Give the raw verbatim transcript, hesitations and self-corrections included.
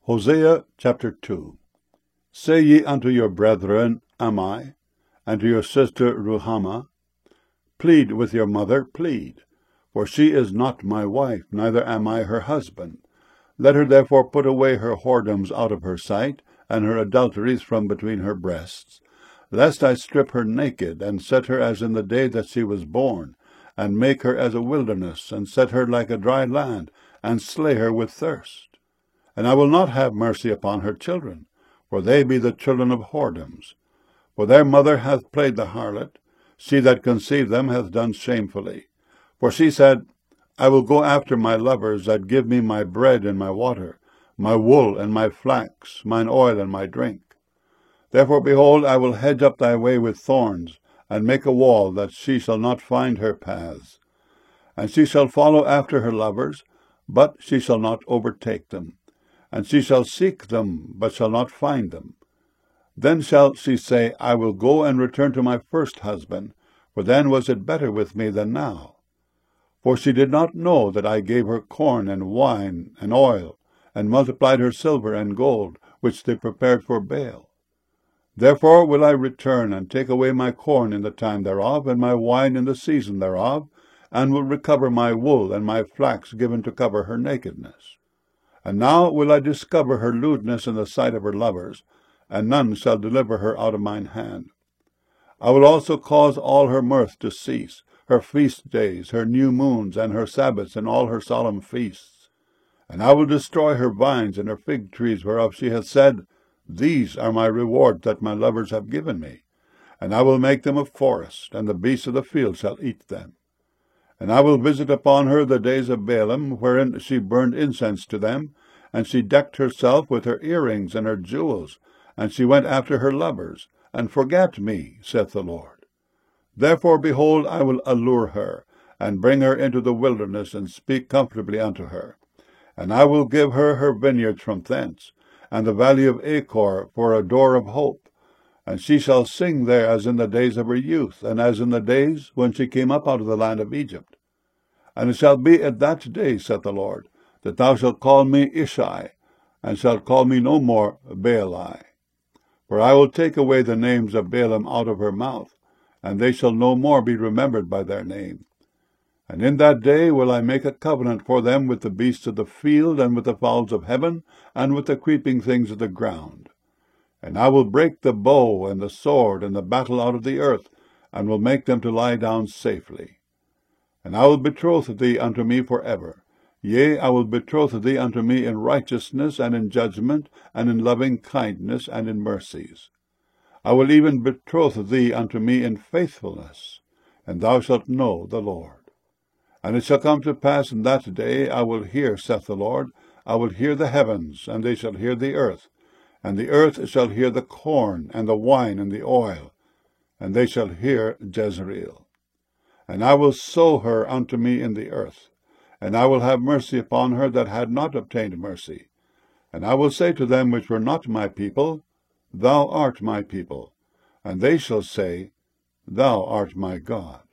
Hosea chapter two. Say ye unto your brethren, Am I, and to your sister Ruhamah, Plead with your mother, plead, for she is not my wife, neither am I her husband. Let her therefore put away her whoredoms out of her sight, and her adulteries from between her breasts, lest I strip her naked, and set her as in the day that she was born, and make her as a wilderness, and set her like a dry land, and slay her with thirst. And I will not have mercy upon her children, for they be the children of whoredoms. For their mother hath played the harlot, she that conceived them hath done shamefully. For she said, I will go after my lovers that give me my bread and my water, my wool and my flax, mine oil and my drink. Therefore, behold, I will hedge up thy way with thorns, and make a wall, that she shall not find her paths. And she shall follow after her lovers, but she shall not overtake them. And she shall seek them, but shall not find them. Then shall she say, I will go and return to my first husband, for then was it better with me than now. For she did not know that I gave her corn and wine and oil, and multiplied her silver and gold, which they prepared for Baal. Therefore will I return, and take away my corn in the time thereof, and my wine in the season thereof, and will recover my wool and my flax given to cover her nakedness. And now will I discover her lewdness in the sight of her lovers, and none shall deliver her out of mine hand. I will also cause all her mirth to cease, her feast days, her new moons, and her Sabbaths, and all her solemn feasts. And I will destroy her vines and her fig trees, whereof she hath said, These are my reward that my lovers have given me. And I will make them a forest, and the beasts of the field shall eat them. And I will visit upon her the days of Baalim, wherein she burned incense to them, and she decked herself with her earrings and her jewels, and she went after her lovers, and forgat me, saith the Lord. Therefore, behold, I will allure her, and bring her into the wilderness, and speak comfortably unto her. And I will give her her vineyards from thence, and the valley of Achor for a door of hope. And she shall sing there as in the days of her youth, and as in the days when she came up out of the land of Egypt. And it shall be at that day, saith the Lord, that thou shalt call me Ishai, and shalt call me no more Baali. For I will take away the names of Baalim out of her mouth, and they shall no more be remembered by their name. And in that day will I make a covenant for them with the beasts of the field, and with the fowls of heaven, and with the creeping things of the ground. And I will break the bow and the sword and the battle out of the earth, and will make them to lie down safely. And I will betroth thee unto me for ever. Yea, I will betroth thee unto me in righteousness, and in judgment, and in loving kindness, and in mercies. I will even betroth thee unto me in faithfulness, and thou shalt know the Lord. And it shall come to pass in that day, I will hear, saith the Lord, I will hear the heavens, and they shall hear the earth, and the earth shall hear the corn, and the wine, and the oil, and they shall hear Jezreel. And I will sow her unto me in the earth, and I will have mercy upon her that had not obtained mercy. And I will say to them which were not my people, Thou art my people. And they shall say, Thou art my God.